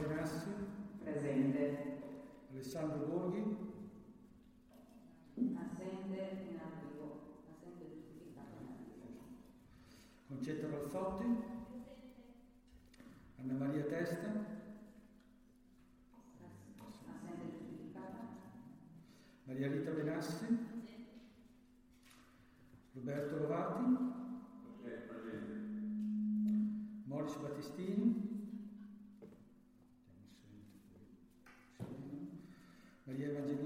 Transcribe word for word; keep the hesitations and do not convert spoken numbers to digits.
Benassi. Presente. Alessandro Borghi. Assente in arrivo. Assente giustificato in arrivo. Concetta Valzotti. Anna Maria Testa. Assente giustificata. Maria Rita Benassi. Roberto Rovati. Moris Battistini. Maria Evangelina